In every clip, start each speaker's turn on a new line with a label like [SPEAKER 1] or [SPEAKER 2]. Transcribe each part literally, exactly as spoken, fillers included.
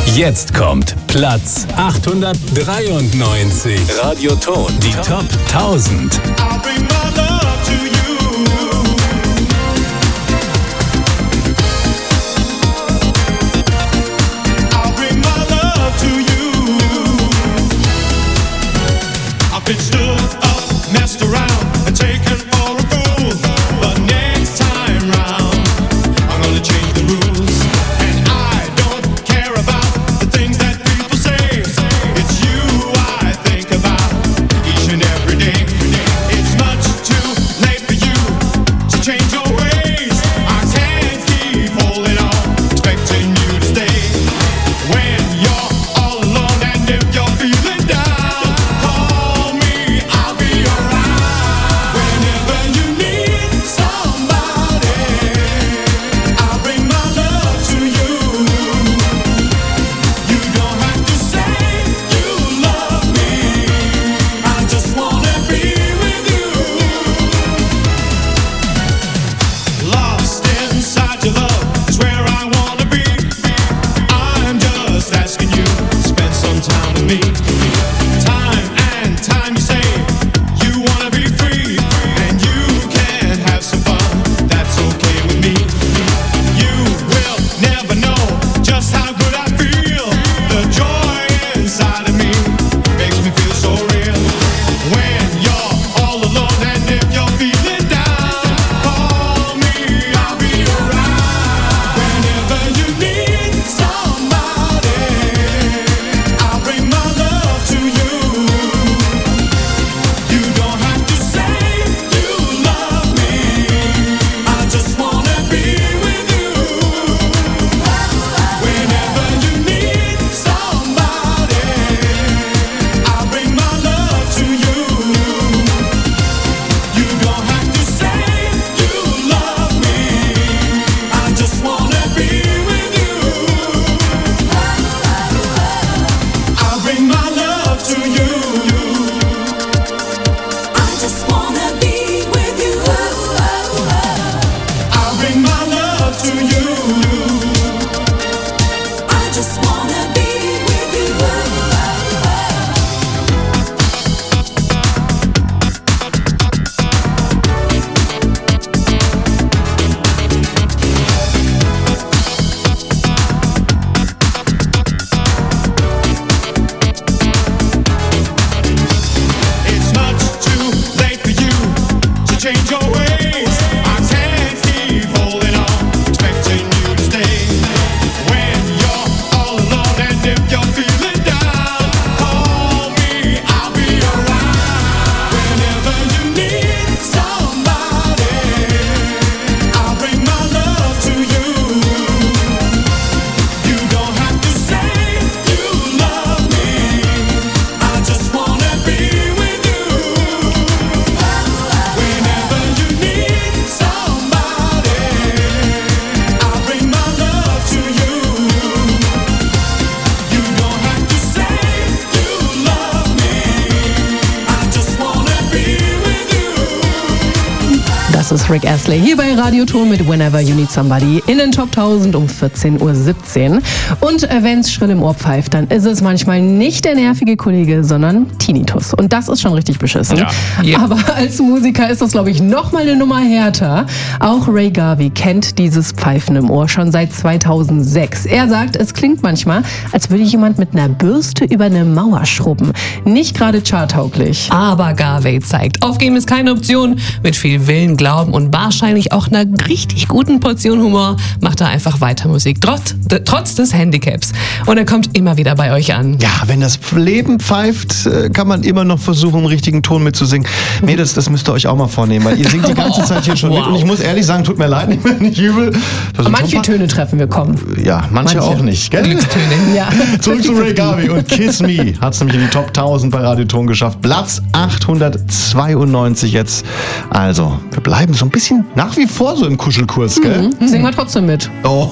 [SPEAKER 1] Jetzt kommt Platz achthundertdreiundneunzig. Radioton, die Top tausend.
[SPEAKER 2] Das ist Rick Astley hier bei Radioton mit Whenever You Need Somebody in den Top tausend um vierzehn Uhr siebzehn. Und wenn es schrill im Ohr pfeift, dann ist es manchmal nicht der nervige Kollege, sondern Tinnitus. Und das ist schon richtig beschissen.
[SPEAKER 3] Ja. Yeah.
[SPEAKER 2] Aber als Musiker ist das, glaube ich, noch mal eine Nummer härter. Auch Ray Garvey kennt dieses Pfeifen im Ohr schon seit zweitausendsechs. Er sagt, es klingt manchmal, als würde jemand mit einer Bürste über eine Mauer schrubben. Nicht gerade charttauglich.
[SPEAKER 3] Aber Garvey zeigt, aufgeben ist keine Option. Mit viel Willen, Glauben und wahrscheinlich auch einer richtig guten Portion Humor macht er einfach weiter Musik, trotz, trotz des Handicaps. Und er kommt immer wieder bei euch an.
[SPEAKER 4] Ja, wenn das Leben pfeift, kann man immer noch versuchen, einen richtigen Ton mitzusingen. Mädels, das müsst ihr euch auch mal vornehmen, weil ihr singt die ganze Zeit hier schon wow. mit. Und ich muss ehrlich sagen, tut mir leid, nicht, nicht übel.
[SPEAKER 2] Manche Töne treffen wir, kommen.
[SPEAKER 4] Ja, manche, manche. auch nicht, gell?
[SPEAKER 3] Glückstöne.
[SPEAKER 2] Ja.
[SPEAKER 4] Zurück zu Ray Garvey und Kiss Me hat es nämlich in die Top tausend bei Radioton geschafft. Platz achthundertzweiundneunzig jetzt. Also, wir bleiben so ein bisschen nach wie vor so im Kuschelkurs, gell?
[SPEAKER 2] Mhm. Singen wir trotzdem mit.
[SPEAKER 4] Oh.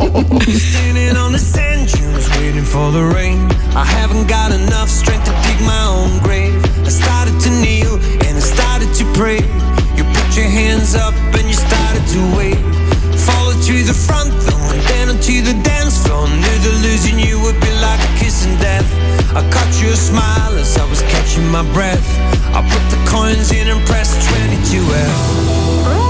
[SPEAKER 5] For the rain, I haven't got enough strength to dig my own grave. I started to kneel and I started to pray. You put your hands up and you started to wave. Followed to the front door and then onto the dance floor. Knew that losing you would be dollars, I was catching my breath. I put the coins in and pressed twenty-two F.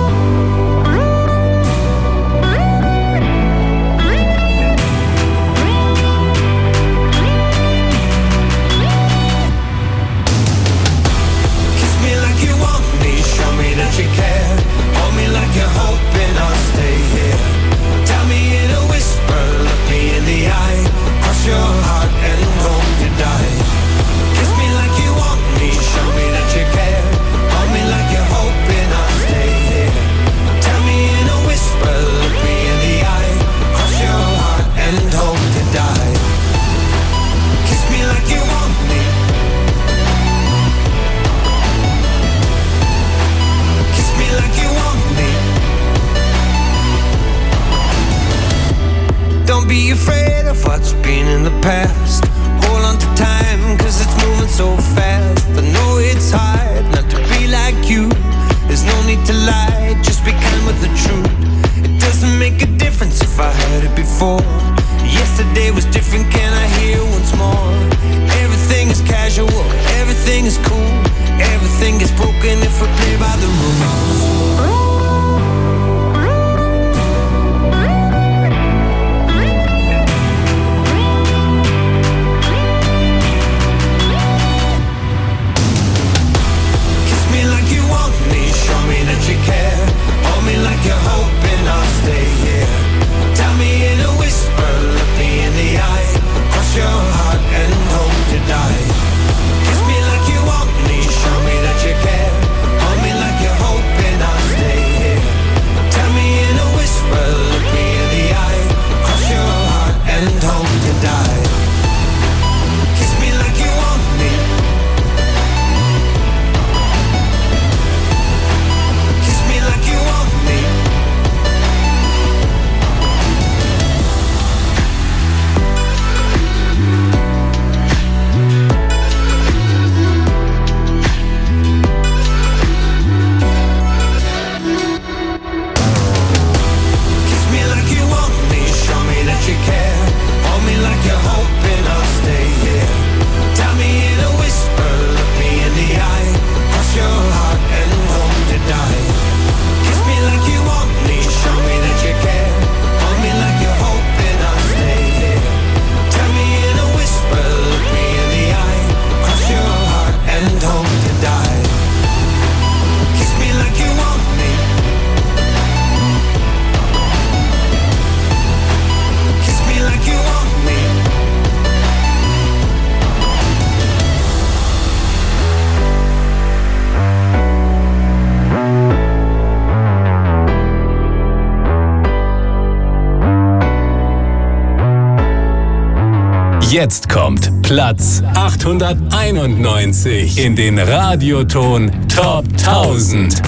[SPEAKER 5] That you care, hold me like you're hoping I'll stay here. Tell me in a whisper, look me in the eye, cross your heart and hope to die. Kiss me like you want me, show me that you care, hold me like you're hoping I'll stay here. Tell me in a whisper, look me in the eye, cross your heart and hope to die. Kiss me like you want me. Like you want me. Don't be afraid of what's been in the past. Hold on to time, cause it's moving so fast. I know it's hard not to be like you. There's no need to lie, just be kind with the truth. It doesn't make a difference if I heard it before. Yesterday was different, can I hear once more? Everything is casual, everything is cool. Everything is broken if we play by the rules.
[SPEAKER 1] Jetzt kommt Platz achthunderteinundneunzig in den Radioton Top tausend.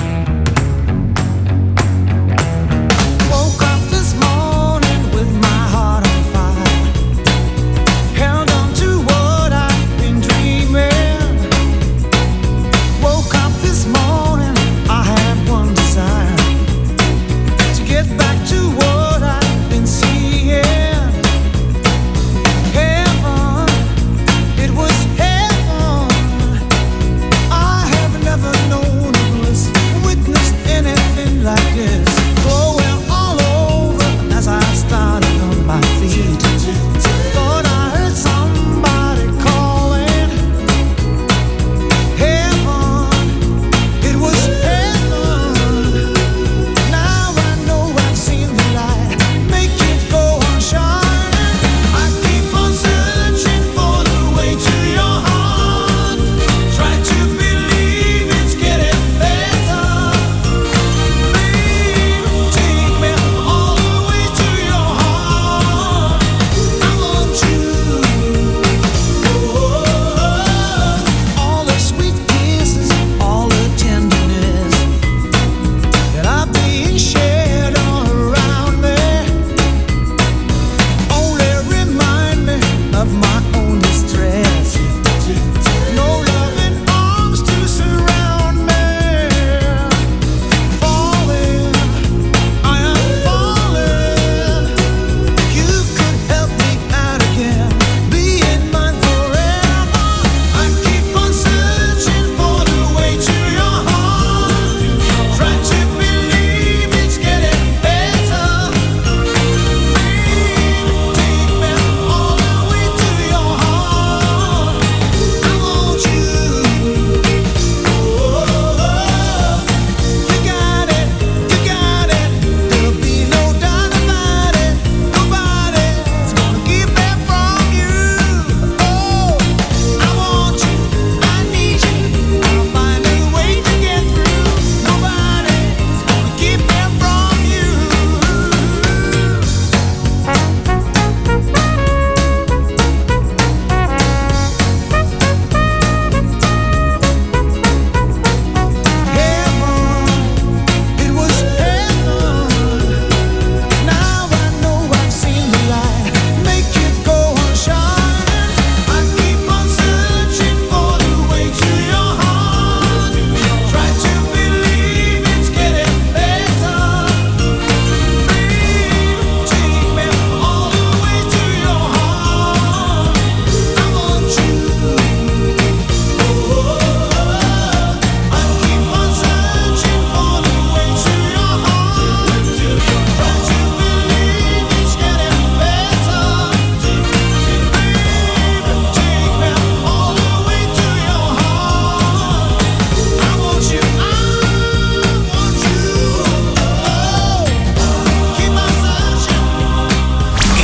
[SPEAKER 6] With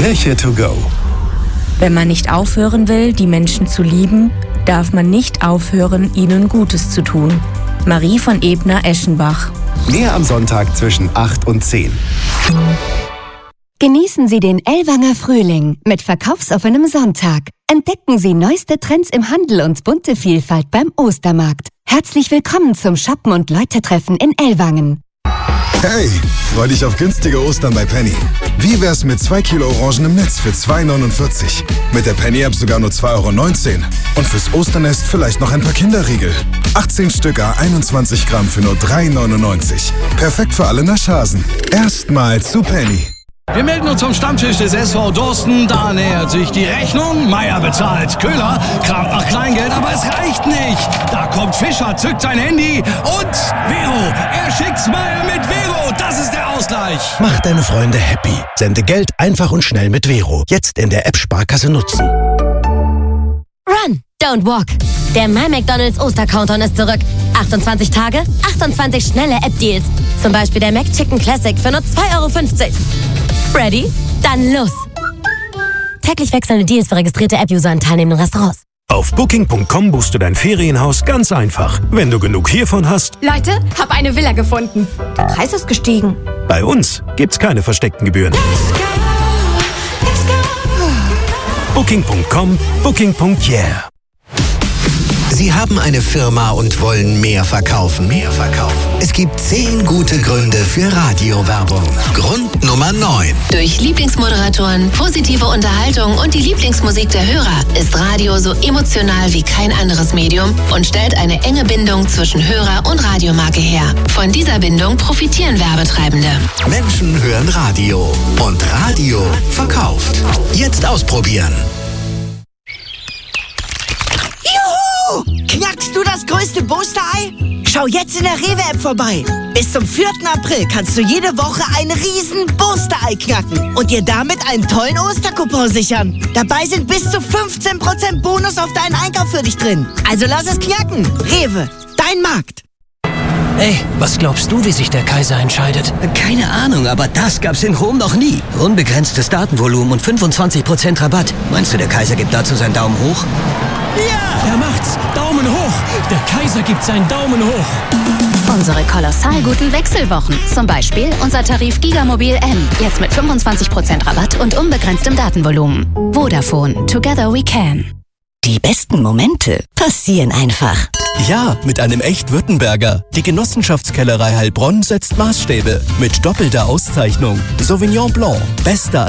[SPEAKER 1] Fläche to go.
[SPEAKER 6] Wenn man nicht aufhören will, die Menschen zu lieben, darf man nicht aufhören, ihnen Gutes zu tun. Marie von Ebner-Eschenbach.
[SPEAKER 1] Mehr am Sonntag zwischen acht und zehn.
[SPEAKER 7] Genießen Sie den Ellwanger Frühling mit verkaufsoffenem Sonntag. Entdecken Sie neueste Trends im Handel und bunte Vielfalt beim Ostermarkt. Herzlich willkommen zum Shoppen- und Leute-Treffen in Ellwangen.
[SPEAKER 8] Hey, freu dich auf günstige Ostern bei Penny. Wie wär's mit zwei Kilo Orangen im Netz für zwei Euro neunundvierzig? Mit der Penny-App sogar nur zwei Euro neunzehn. Und fürs Osternest vielleicht noch ein paar Kinderriegel. achtzehn Stück à einundzwanzig Gramm für nur drei Euro neunundneunzig. Perfekt für alle Naschhasen. Erstmal zu Penny.
[SPEAKER 9] Wir melden uns vom Stammtisch des S V Dorsten. Da nähert sich die Rechnung. Meier bezahlt. Köhler kramt nach Kleingeld, aber es reicht nicht. Da kommt Fischer, zückt sein Handy und Vero. Er schickt's Meier mit Vero. Das ist der Ausgleich.
[SPEAKER 10] Mach deine Freunde happy. Sende Geld einfach und schnell mit Vero. Jetzt in der App Sparkasse nutzen.
[SPEAKER 11] Run, don't walk. Der My McDonald's Oster-Countdown ist zurück. achtundzwanzig Tage, achtundzwanzig schnelle App-Deals. Zum Beispiel der McChicken Classic für nur zwei Euro fünfzig. Ready? Dann los! Täglich wechselnde Deals für registrierte App-User in teilnehmenden Restaurants.
[SPEAKER 10] Auf Booking Punkt com buchst du dein Ferienhaus ganz einfach. Wenn du genug hiervon hast.
[SPEAKER 12] Leute, hab eine Villa gefunden. Der Preis ist gestiegen.
[SPEAKER 10] Bei uns gibt's keine versteckten Gebühren. Booking Punkt com, Booking Punkt yeah.
[SPEAKER 13] Sie haben eine Firma und wollen mehr verkaufen. Mehr verkaufen. Es gibt zehn gute Gründe für Radiowerbung. Grund Nummer neun.
[SPEAKER 14] Durch Lieblingsmoderatoren, positive Unterhaltung und die Lieblingsmusik der Hörer ist Radio so emotional wie kein anderes Medium und stellt eine enge Bindung zwischen Hörer und Radiomarke her. Von dieser Bindung profitieren Werbetreibende.
[SPEAKER 13] Menschen hören Radio und Radio verkauft. Jetzt ausprobieren.
[SPEAKER 15] Knackst du das größte Booster-Ei? Schau jetzt in der Rewe-App vorbei. Bis zum vierten April kannst du jede Woche ein riesen Booster-Ei knacken und dir damit einen tollen Ostercoupon sichern. Dabei sind bis zu fünfzehn Prozent Bonus auf deinen Einkauf für dich drin. Also lass es knacken. Rewe, dein Markt.
[SPEAKER 16] Ey, was glaubst du, wie sich der Kaiser entscheidet?
[SPEAKER 17] Keine Ahnung, aber das gab's in Rom noch nie. Unbegrenztes Datenvolumen und fünfundzwanzig Prozent Rabatt. Meinst du, der Kaiser gibt dazu seinen Daumen hoch?
[SPEAKER 16] Ja! Er macht's! Daumen hoch! Der Kaiser gibt seinen Daumen hoch!
[SPEAKER 18] Unsere kolossal guten Wechselwochen. Zum Beispiel unser Tarif Gigamobil M. Jetzt mit fünfundzwanzig Prozent Rabatt und unbegrenztem Datenvolumen. Vodafone. Together we can.
[SPEAKER 17] Die besten Momente passieren einfach.
[SPEAKER 19] Ja, mit einem echt Württemberger. Die Genossenschaftskellerei Heilbronn setzt Maßstäbe mit doppelter Auszeichnung. Sauvignon Blanc, bester